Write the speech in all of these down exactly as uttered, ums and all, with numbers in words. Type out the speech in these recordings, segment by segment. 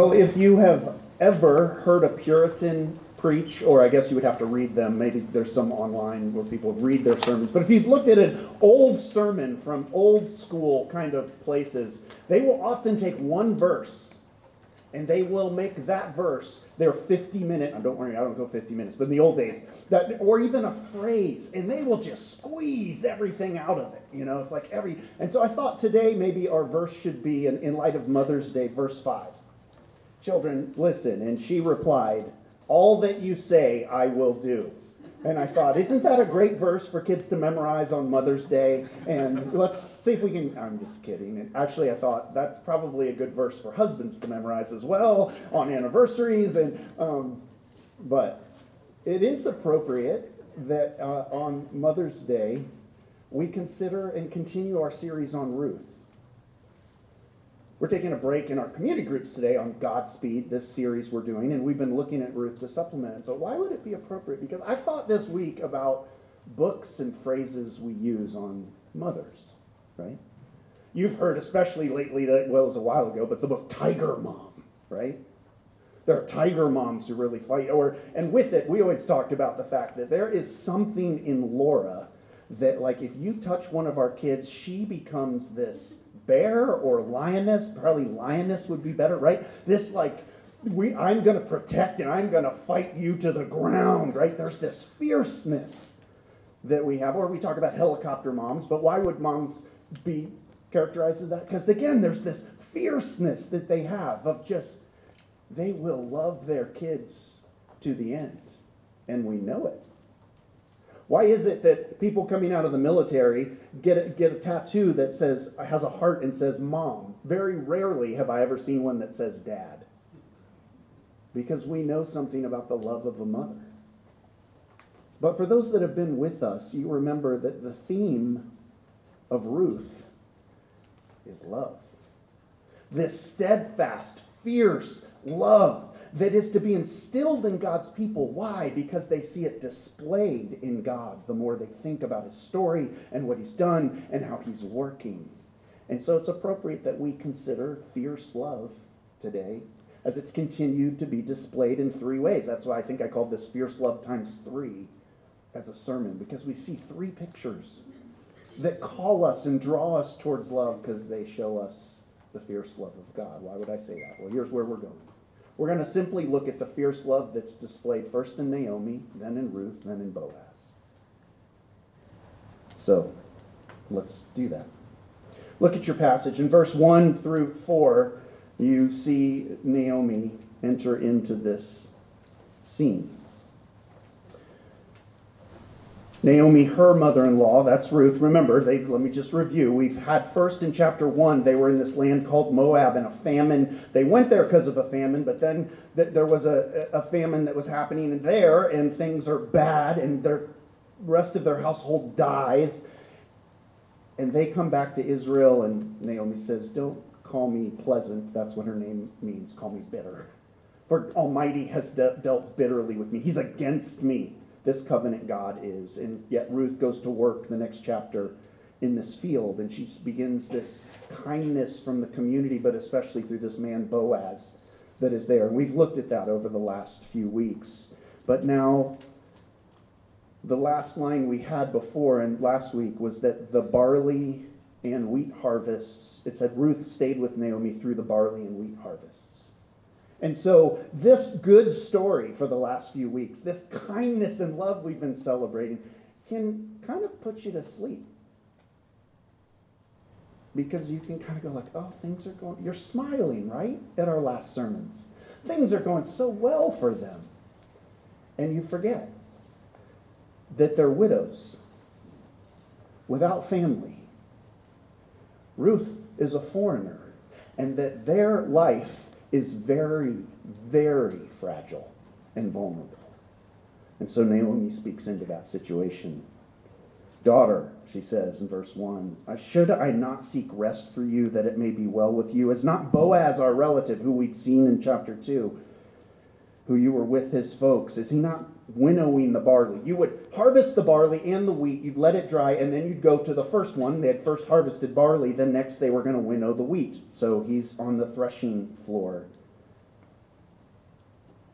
Well, if you have ever heard a Puritan preach, or I guess you would have to read them, maybe there's some online where people read their sermons, but if you've looked at an old sermon from old school kind of places, they will often take one verse and they will make that verse their fifty minute, don't worry, I don't go fifty minutes, but in the old days, that, or even a phrase, and they will just squeeze everything out of it. You know, it's like every, and so I thought today maybe our verse should be, in, in light of Mother's Day, verse five. Children, listen. And she replied, all that you say I will do. And I thought, isn't that a great verse for kids to memorize on Mother's Day? And let's see if we can, I'm just kidding. And actually, I thought that's probably a good verse for husbands to memorize as well on anniversaries. And um, but it is appropriate that uh, on Mother's Day, we consider and continue our series on Ruth. We're taking a break in our community groups today on Godspeed, this series we're doing, and we've been looking at Ruth to supplement it. But why would it be appropriate? Because I thought this week about books and phrases we use on mothers, right? You've heard, especially lately, that, well, it was a while ago, but the book Tiger Mom, right? There are tiger moms who really fight. Or, and with it, we always talked about the fact that there is something in Laura that, like, if you touch one of our kids, she becomes this bear or lioness. Probably lioness would be better, right? This, like, we I'm going to protect and I'm going to fight you to the ground, right? There's this fierceness that we have. Or we talk about helicopter moms, but why would moms be characterized as that? Because, again, there's this fierceness that they have of just, they will love their kids to the end. And we know it. Why is it that people coming out of the military get a, get a tattoo that says, has a heart and says mom? Very rarely have I ever seen one that says dad. Because we know something about the love of a mother. But for those that have been with us, you remember that the theme of Ruth is love. This steadfast, fierce love that is to be instilled in God's people. Why? Because they see it displayed in God the more they think about his story and what he's done and how he's working. And so it's appropriate that we consider fierce love today as it's continued to be displayed in three ways. That's why I think I called this Fierce Love Times Three as a sermon, because we see three pictures that call us and draw us towards love because they show us the fierce love of God. Why would I say that? Well, here's where we're going. We're going to simply look at the fierce love that's displayed first in Naomi, then in Ruth, then in Boaz. So, let's do that. Look at your passage. In verse one through four, you see Naomi enter into this scene. Naomi, her mother-in-law, that's Ruth. Remember, they, let me just review. We've had first in chapter one, they were in this land called Moab and a famine. They went there because of a famine, but then th- there was a, a famine that was happening there, and things are bad, and the rest of their household dies. And they come back to Israel, and Naomi says, don't call me pleasant. That's what her name means. Call me bitter. For Almighty has de- dealt bitterly with me. He's against me. This covenant God is. And yet Ruth goes to work the next chapter in this field, and she begins this kindness from the community, but especially through this man Boaz that is there. And we've looked at that over the last few weeks. But now, the last line we had before and last week was that the barley and wheat harvests, it said Ruth stayed with Naomi through the barley and wheat harvests. And so this good story for the last few weeks, this kindness and love we've been celebrating, can kind of put you to sleep. Because you can kind of go like, oh, things are going, you're smiling, right? At our last sermons. Things are going so well for them. And you forget that they're widows without family. Ruth is a foreigner, and that their life is very, very fragile and vulnerable. And so Naomi speaks into that situation. Daughter, she says in verse one, should I not seek rest for you that it may be well with you? Is not Boaz our relative, who we'd seen in chapter two, who you were with his folks? Is he not winnowing the barley? You would harvest the barley and the wheat, you'd let it dry, and then you'd go to the first one. They had first harvested barley, then next they were going to winnow the wheat. So he's on the threshing floor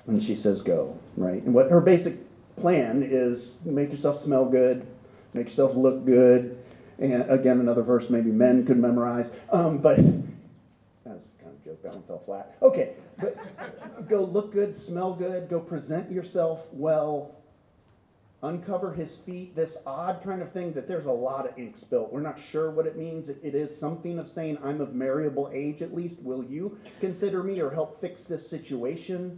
And she says, go, right? And what her basic plan is, make yourself smell good, make yourself look good. And again, another verse maybe men could memorize. Um, but that's kind of a joke, that one fell flat. Okay, but go look good, smell good, go present yourself well, uncover his feet, this odd kind of thing that there's a lot of ink spilt. We're not sure what it means. It, it is something of saying, I'm of marriable age at least. Will you consider me or help fix this situation?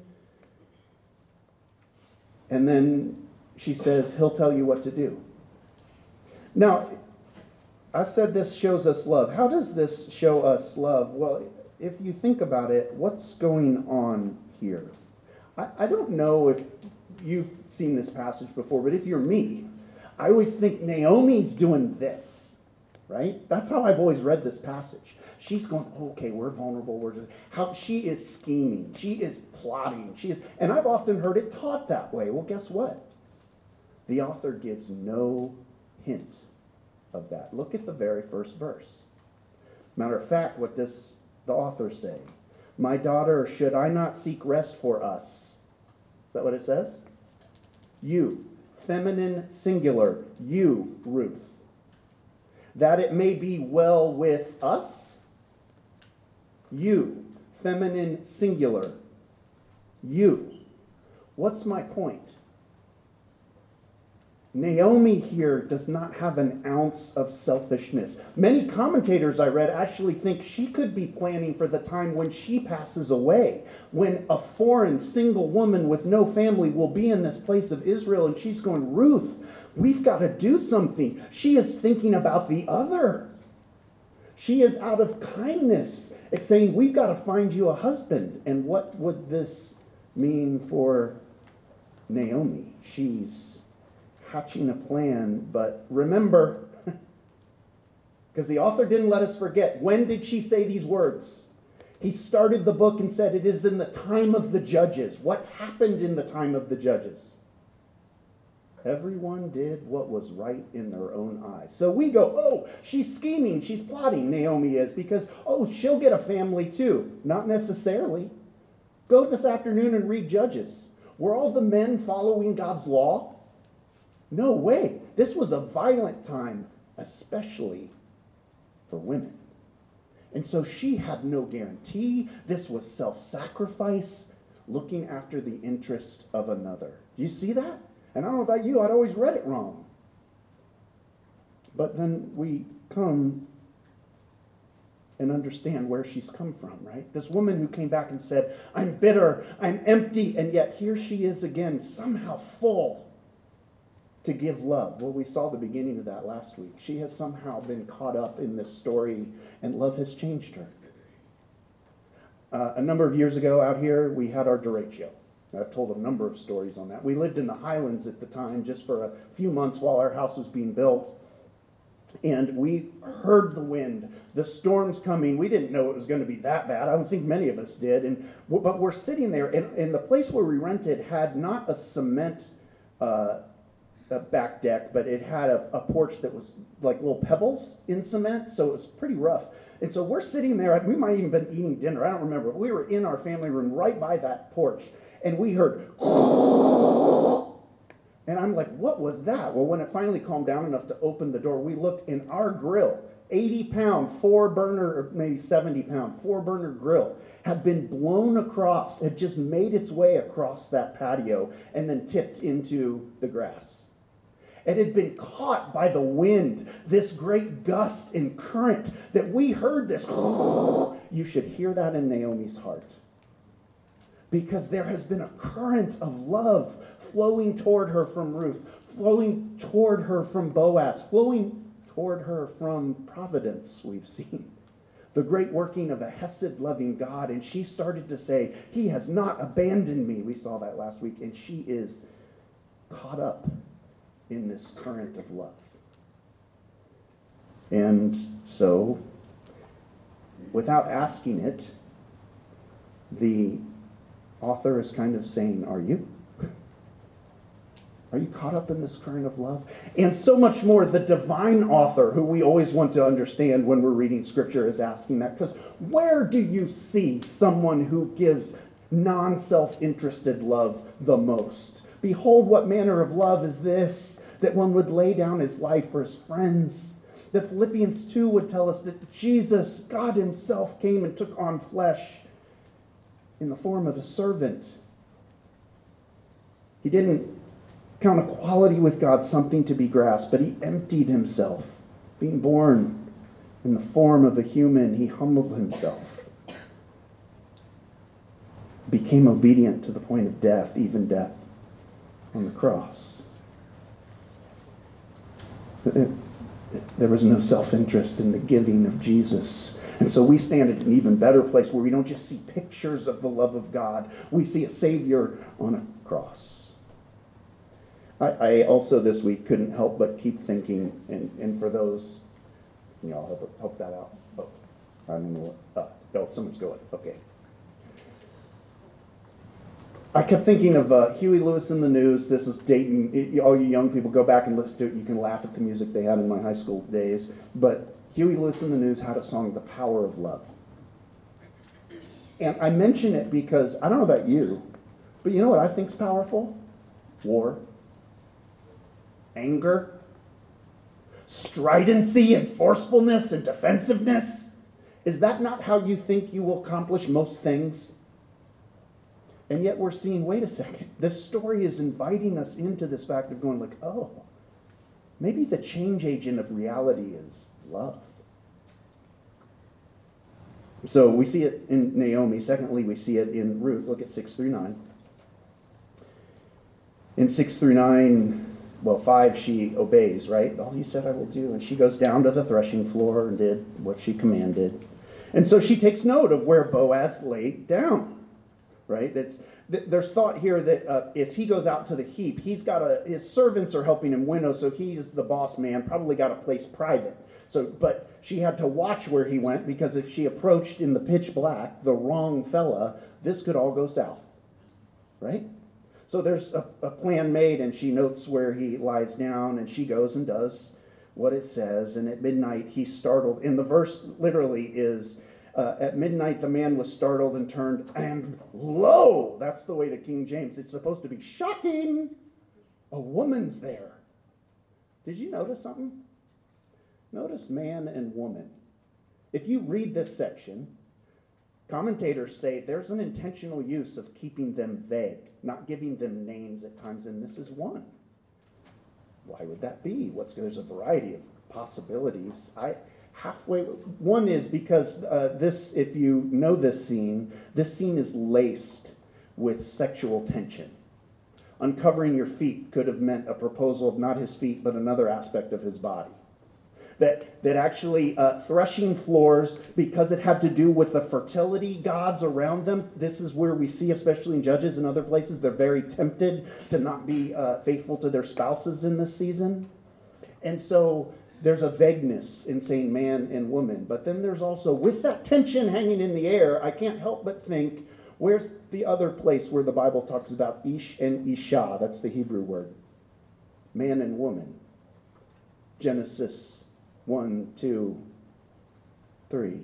And then she says, he'll tell you what to do. Now, I said this shows us love. How does this show us love? Well, if you think about it, what's going on here? I, I don't know if you've seen this passage before, but if you're me, I always think Naomi's doing this, right? That's how I've always read this passage. She's going, okay, we're vulnerable. We're just, how she is scheming. She is plotting. She is, and I've often heard it taught that way. Well, guess what? The author gives no hint of that. Look at the very first verse. Matter of fact, what does the author say? My daughter, should I not seek rest for us? Is that what it says? You, feminine singular, you, Ruth. That it may be well with us. You, feminine singular, you. What's my point? Naomi here does not have an ounce of selfishness. Many commentators I read actually think she could be planning for the time when she passes away, when a foreign single woman with no family will be in this place of Israel, and she's going, Ruth, we've got to do something. She is thinking about the other. She is out of kindness. It's saying, we've got to find you a husband. And what would this mean for Naomi? She's hatching a plan, but remember, because the author didn't let us forget, when did she say these words? He started the book and said it is in the time of the judges. What happened in the time of the judges? Everyone did what was right in their own eyes. So we go, oh, she's scheming, she's plotting, Naomi is, because, oh, she'll get a family too. Not necessarily. Go this afternoon and read Judges. Were all the men following God's law? No way. This was a violent time, especially for women. And so she had no guarantee. This was self-sacrifice, looking after the interest of another. Do you see that? And I don't know about you, I'd always read it wrong. But then we come and understand where she's come from, right? This woman who came back and said, I'm bitter, I'm empty, and yet here she is again, somehow full to give love. Well, we saw the beginning of that last week. She has somehow been caught up in this story, and love has changed her. Uh, a number of years ago out here, we had our derecho. I've told a number of stories on that. We lived in the Highlands at the time, just for a few months while our house was being built. And we heard the wind, the storms coming. We didn't know it was going to be that bad. I don't think many of us did. And but we're sitting there, and, and the place where we rented had not a cement uh, a back deck, but it had a, a porch that was like little pebbles in cement, so it was pretty rough. And so we're sitting there, we might even been eating dinner, I don't remember, but we were in our family room right by that porch, and we heard, and I'm like, what was that? Well, when it finally calmed down enough to open the door, we looked in our grill, eighty pound, four burner, or maybe seventy pound, four burner grill, had been blown across, had just made its way across that patio, and then tipped into the grass. It had been caught by the wind, this great gust and current that we heard this. You should hear that in Naomi's heart. Because there has been a current of love flowing toward her from Ruth, flowing toward her from Boaz, flowing toward her from Providence, we've seen. The great working of a Hesed-loving God. And she started to say, he has not abandoned me. We saw that last week. And she is caught up in this current of love. And so, without asking it, the author is kind of saying, are you? Are you caught up in this current of love? And so much more, the divine author, who we always want to understand when we're reading Scripture, is asking that. Because where do you see someone who gives non-self-interested love the most. Behold, what manner of love is this, that one would lay down his life for his friends. The Philippians two would tell us that Jesus, God himself, came and took on flesh in the form of a servant. He didn't count equality with God something to be grasped, but he emptied himself. Being born in the form of a human, he humbled himself. Became obedient to the point of death, even death on the cross. There was no self-interest in the giving of Jesus. And so we stand at an even better place where we don't just see pictures of the love of God. We see a Savior on a cross. I, I also this week couldn't help but keep thinking, and, and for those, can you all help, help that out? Oh, I don't know what, uh, oh, someone's going. Okay. I kept thinking of uh, Huey Lewis in the News. This is dating, it, all you young people, go back and listen to it. You can laugh at the music they had in my high school days. But Huey Lewis in the News had a song, The Power of Love. And I mention it because, I don't know about you, but you know what I think's powerful? War. Anger. Stridency and forcefulness and defensiveness. Is that not how you think you will accomplish most things? And yet we're seeing, wait a second, this story is inviting us into this fact of going like, oh, maybe the change agent of reality is love. So we see it in Naomi. Secondly, we see it in Ruth. Look at six through nine. In six through nine, well, five, she obeys, right? All you said I will do. And she goes down to the threshing floor and did what she commanded. And so she takes note of where Boaz laid down. Right? It's, there's thought here that uh, as he goes out to the heap, he's got a, his servants are helping him winnow, so he's the boss man, probably got a place private. So, but she had to watch where he went, because if she approached in the pitch black the wrong fella, this could all go south. Right? So there's a, a plan made, and she notes where he lies down, and she goes and does what it says. And at midnight, he's startled. And the verse literally is, Uh, at midnight, the man was startled and turned, and lo, that's the way the King James, it's supposed to be shocking, a woman's there. Did you notice something? Notice man and woman. If you read this section, commentators say there's an intentional use of keeping them vague, not giving them names at times, and this is one. Why would that be? What's, there's a variety of possibilities. I... Halfway, one is because uh, this, if you know this scene, this scene is laced with sexual tension. Uncovering your feet could have meant a proposal of not his feet, but another aspect of his body. That, that actually uh, threshing floors, because it had to do with the fertility gods around them, this is where we see, especially in Judges and other places, they're very tempted to not be uh, faithful to their spouses in this season. And so there's a vagueness in saying man and woman. But then there's also, with that tension hanging in the air, I can't help but think, where's the other place where the Bible talks about Ish and Isha? That's the Hebrew word. Man and woman. Genesis one, two, three.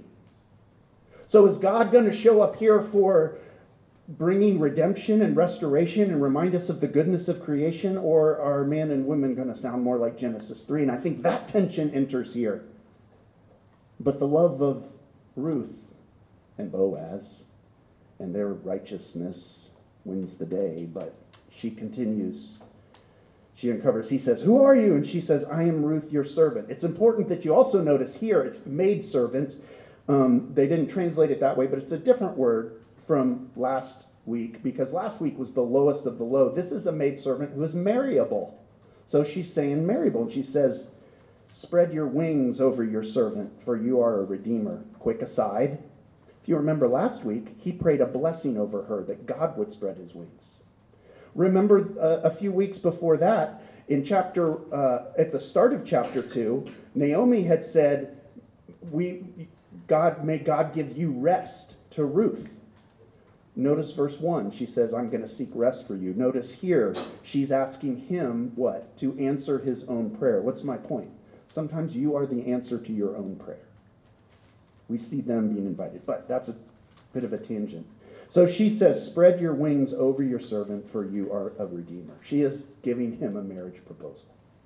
So is God going to show up here for bringing redemption and restoration and remind us of the goodness of creation, or are man and women going to sound more like Genesis three? And I think that tension enters here. But the love of Ruth and Boaz and their righteousness wins the day. But she continues. She uncovers. He says, "Who are you?" And she says, "I am Ruth, your servant." It's important that you also notice here it's maidservant. Um, they didn't translate it that way, but it's a different word from last week, because last week was the lowest of the low. This is a maidservant who is marryable. So she's saying marryable. And she says, "Spread your wings over your servant, for you are a redeemer." Quick aside, if you remember last week, he prayed a blessing over her that God would spread his wings. Remember uh, a few weeks before that, in chapter, uh, at the start of chapter two, Naomi had said, "We, God, may God give you rest," to Ruth. Notice verse one, she says, "I'm going to seek rest for you." Notice here, she's asking him what? To answer his own prayer. What's my point? Sometimes you are the answer to your own prayer. We see them being invited, but that's a bit of a tangent. So she says, spread your wings over your servant, for you are a redeemer. She is giving him a marriage proposal.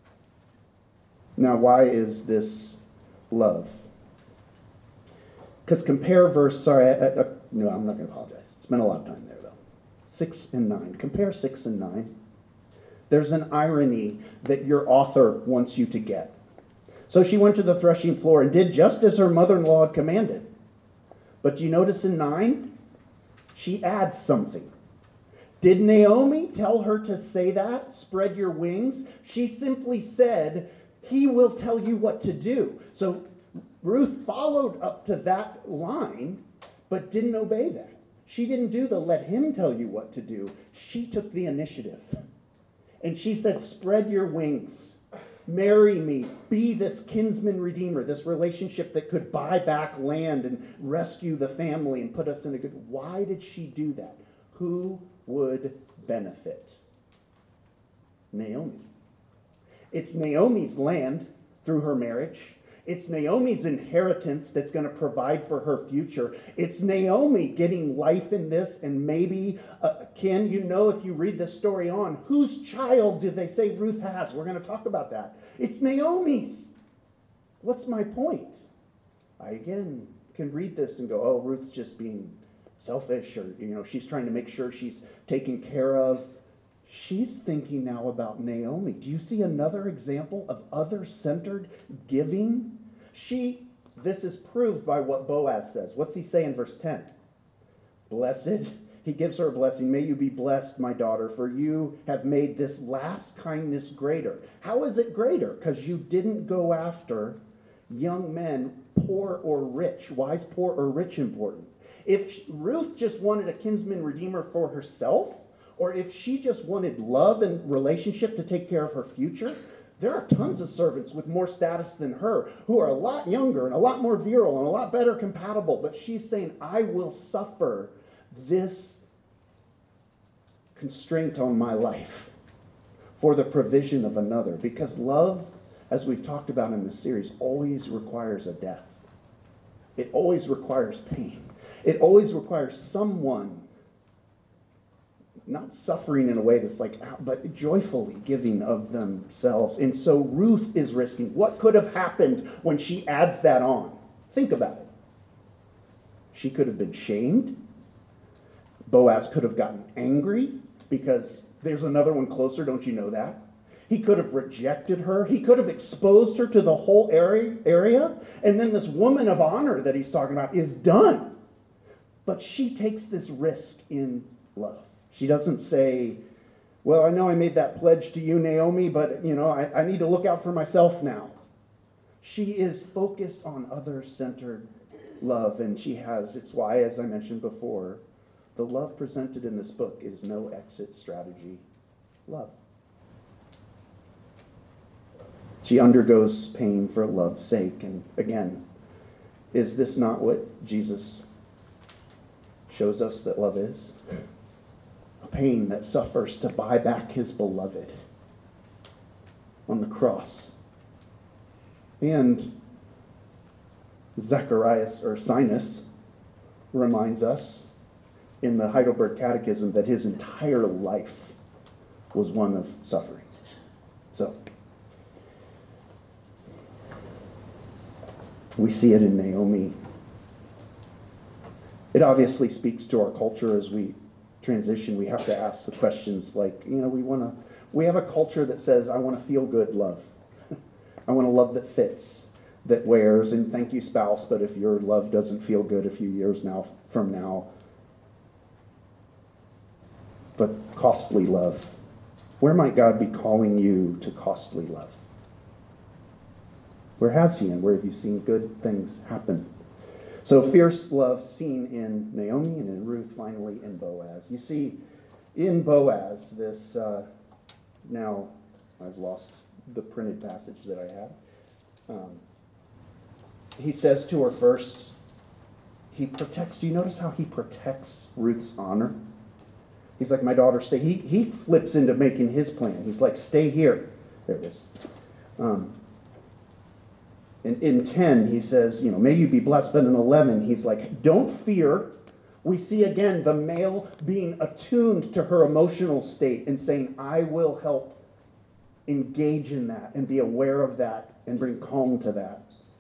Now, why is this love? Because compare verse, sorry, I, I, no, I'm not going to apologize. Spent a lot of time there, though. Six and nine. Compare six and nine. There's an irony that your author wants you to get. So she went to the threshing floor and did just as her mother-in-law had commanded. But do you notice in nine? She adds something. Did Naomi tell her to say that? Spread your wings? She simply said, he will tell you what to do. So Ruth followed up to that line, but didn't obey that. She didn't do the let him tell you what to do. She took the initiative. And she said, spread your wings. Marry me. Be this kinsman redeemer, this relationship that could buy back land and rescue the family and put us in a good... Why did she do that? Who would benefit? Naomi. It's Naomi's land through her marriage. It's Naomi's inheritance that's going to provide for her future. It's Naomi getting life in this, and maybe, uh, Ken, you know, if you read this story on, whose child did they say Ruth has? We're going to talk about that. It's Naomi's. What's my point? I, again, can read this and go, oh, Ruth's just being selfish, or, you know, she's trying to make sure she's taken care of. She's thinking now about Naomi. Do you see another example of other-centered giving? She, this is proved by what Boaz says. What's he say in verse ten? Blessed, he gives her a blessing. May you be blessed, my daughter, for you have made this last kindness greater. How is it greater? Because you didn't go after young men, poor or rich. Why is poor or rich important? If Ruth just wanted a kinsman redeemer for herself, or if she just wanted love and relationship to take care of her future, there are tons of servants with more status than her who are a lot younger and a lot more virile and a lot better compatible. But she's saying, I will suffer this constraint on my life for the provision of another. Because love, as we've talked about in this series, always requires a death. It always requires pain. It always requires someone not suffering in a way that's like, but joyfully giving of themselves. And so Ruth is risking. What could have happened when she adds that on? Think about it. She could have been shamed. Boaz could have gotten angry because there's another one closer, don't you know that? He could have rejected her. He could have exposed her to the whole area, area. And then this woman of honor that he's talking about is done. But she takes this risk in love. She doesn't say, well, I know I made that pledge to you, Naomi, but, you know, I, I need to look out for myself now. She is focused on other-centered love, and she has, it's why, as I mentioned before, the love presented in this book is no exit strategy love. She undergoes pain for love's sake, and again, is this not what Jesus shows us that love is? Pain that suffers to buy back his beloved on the cross. And Zacharias, or Sinus, reminds us in the Heidelberg Catechism that his entire life was one of suffering. So, we see it in Naomi. It obviously speaks to our culture as we transition. We have to ask the questions like, you know, we want to, we have a culture that says, I want to feel good love. I want a love that fits, that wears, and thank you, spouse, but if your love doesn't feel good a few years now from now, but costly love. Where might God be calling you to costly love? Where has he, and where have you seen good things happen? So fierce love seen in Naomi and in Ruth, finally in Boaz. You see, in Boaz, this, uh, now I've lost the printed passage that I had. Um, he says to her first, he protects, do you notice how he protects Ruth's honor? He's like, my daughter, stay. He, he flips into making his plan. He's like, stay here. There it is. Um, In, in ten, he says, you know, may you be blessed. But in eleven, he's like, don't fear We see again the male being attuned to her emotional state and saying, I will help engage in that and be aware of that and bring calm to that.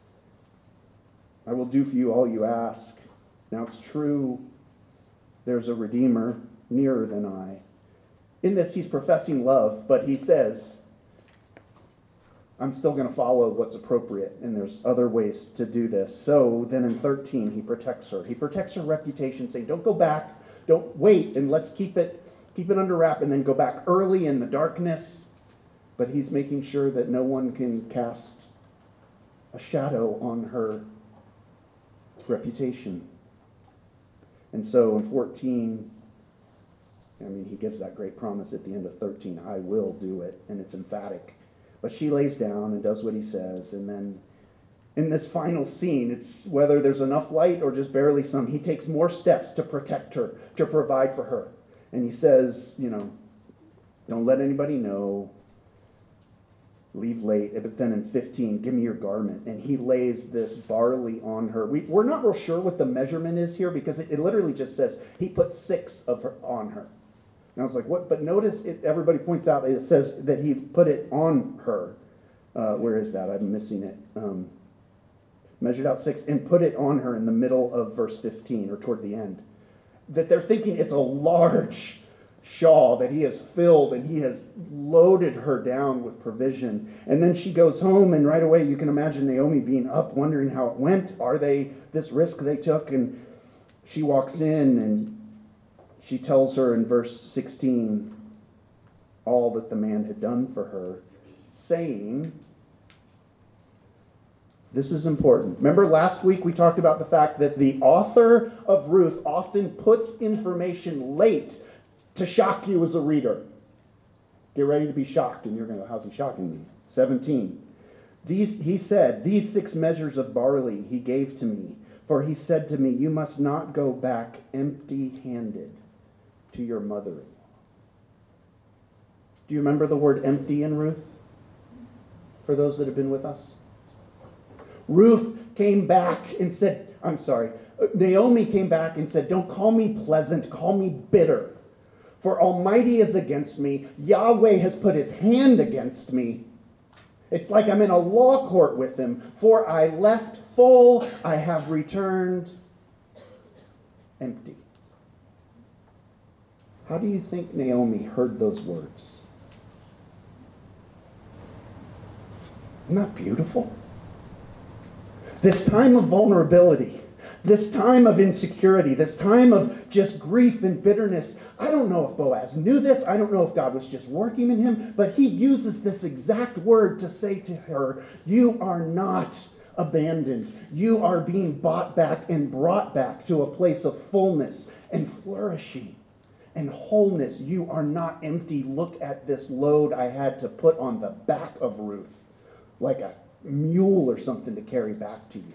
I will do for you all you ask. Now it's true, there's a Redeemer nearer than I. In this, he's professing love, but he says, I'm still going to follow what's appropriate, and there's other ways to do this. So then in thirteen, he protects her. He protects her reputation, saying, don't go back, don't wait, and let's keep it keep it under wrap, and then go back early in the darkness. But he's making sure that no one can cast a shadow on her reputation. And so in fourteen, I mean, he gives that great promise at the end of thirteen, I will do it, and it's emphatic. But she lays down and does what he says, and then in this final scene, it's whether there's enough light or just barely some, he takes more steps to protect her, to provide for her. And he says, you know, don't let anybody know, leave late. But then in fifteen, give me your garment. And he lays this barley on her. We, we're not real sure what the measurement is here, because it, it literally just says he put six of her on her. And I was like, what? But notice it, everybody points out it says that he put it on her. Uh, where is that? I'm missing it. Um, measured out six and put it on her in the middle of verse fifteen, or toward the end. That they're thinking it's a large shawl that he has filled, and he has loaded her down with provision. And then she goes home, and right away you can imagine Naomi being up, wondering how it went. Are they this risk they took? And she walks in, and she tells her in verse sixteen all that the man had done for her, saying, this is important. Remember last week we talked about the fact that the author of Ruth often puts information late to shock you as a reader. Get ready to be shocked, and you're going to go, how's he shocking me? seventeen. These, he said, these six measures of barley he gave to me, for he said to me, you must not go back empty-handed to your mother-in-law. Do you remember the word empty in Ruth? For those that have been with us? Ruth came back and said, I'm sorry, Naomi came back and said, don't call me pleasant, call me bitter. For Almighty is against me. Yahweh has put his hand against me. It's like I'm in a law court with him. For I left full, I have returned empty. How do you think Naomi heard those words? Isn't that beautiful? This time of vulnerability, this time of insecurity, this time of just grief and bitterness. I don't know if Boaz knew this. I don't know if God was just working in him, but he uses this exact word to say to her, you are not abandoned. You are being bought back and brought back to a place of fullness and flourishing and wholeness. You are not empty. Look at this load I had to put on the back of Ruth, like a mule or something to carry back to you.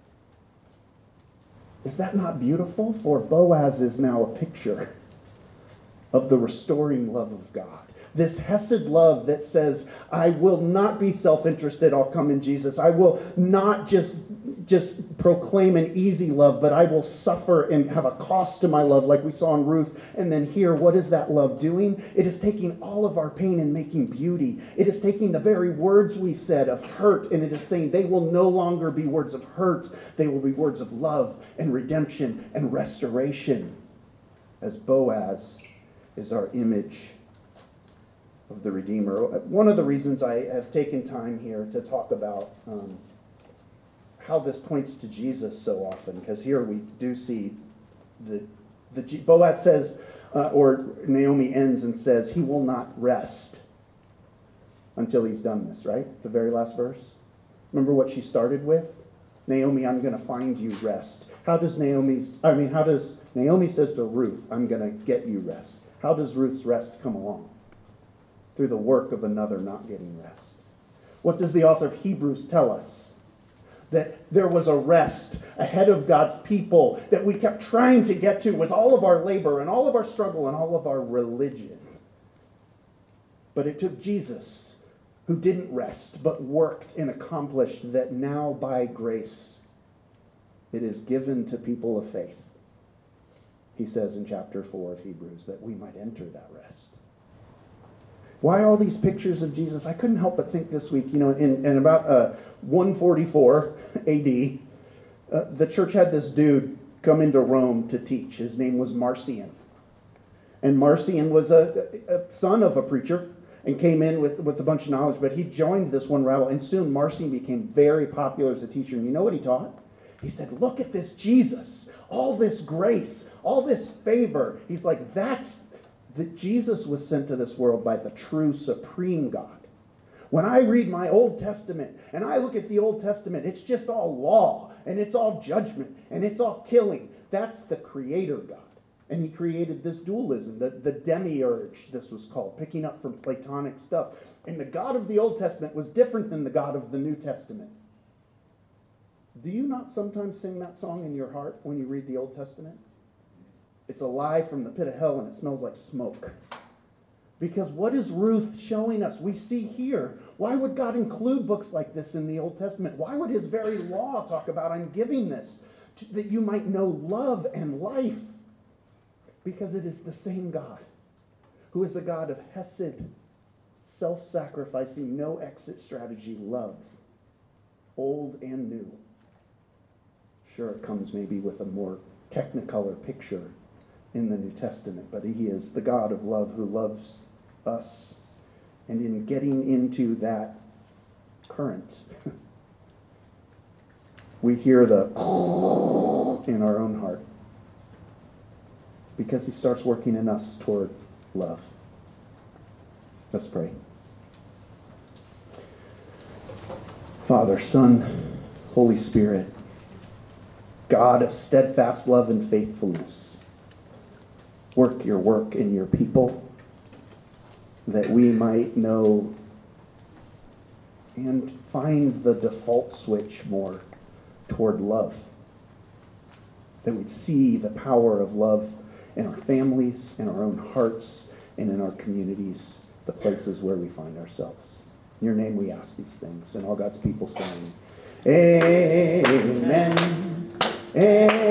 Is that not beautiful? For Boaz is now a picture of the restoring love of God. This Hesed love that says, I will not be self-interested, I'll come in Jesus. I will not just, just proclaim an easy love, but I will suffer and have a cost to my love, like we saw in Ruth. And then here, what is that love doing? It is taking all of our pain and making beauty. It is taking the very words we said of hurt, and it is saying they will no longer be words of hurt. They will be words of love and redemption and restoration, as Boaz is our image of the Redeemer. One of the reasons I have taken time here to talk about um, how this points to Jesus so often, because here we do see the, the Boaz says, uh, or Naomi ends and says, he will not rest until he's done this, right? The very last verse. Remember what she started with? Naomi, I'm going to find you rest. How does Naomi's, I mean, how does, Naomi says to Ruth, I'm going to get you rest. How does Ruth's rest come along? Through the work of another not getting rest. What does the author of Hebrews tell us? That there was a rest ahead of God's people that we kept trying to get to with all of our labor and all of our struggle and all of our religion. But it took Jesus, who didn't rest but worked and accomplished, that now by grace it is given to people of faith. he says in chapter four of Hebrews, that we might enter that rest. Why all these pictures of Jesus? I couldn't help but think this week, you know, in, in about uh, one forty-four A D, uh, the church had this dude come into Rome to teach. His name was Marcion. And Marcion was a, a son of a preacher and came in with, with a bunch of knowledge, but he joined this one rabble, and soon Marcion became very popular as a teacher. And you know what he taught? He said, look at this Jesus, all this grace, all this favor. He's like, that's, that Jesus was sent to this world by the true supreme God. When I read my Old Testament and I look at the Old Testament, it's just all law and it's all judgment and it's all killing. That's the creator God. And he created this dualism, the, the demiurge, this was called, picking up from Platonic stuff. And the God of the Old Testament was different than the God of the New Testament. Do you not sometimes sing that song in your heart when you read the Old Testament? It's a lie from the pit of hell and it smells like smoke. Because what is Ruth showing us? We see here, why would God include books like this in the Old Testament? Why would his very law talk about, I'm giving this, to, that you might know love and life? Because it is the same God, who is a God of hesed, self-sacrificing, no exit strategy love, old and new. Sure, it comes maybe with a more technicolor picture in the New Testament, but he is the God of love who loves us. And in getting into that current, we hear the in our own heart, because he starts working in us toward love. Let's pray. Father, Son, Holy Spirit, God of steadfast love and faithfulness, work your work in your people, that we might know and find the default switch more toward love. That we'd see the power of love in our families, in our own hearts, and in our communities, the places where we find ourselves. In your name we ask these things, and all God's people saying, Amen. Amen.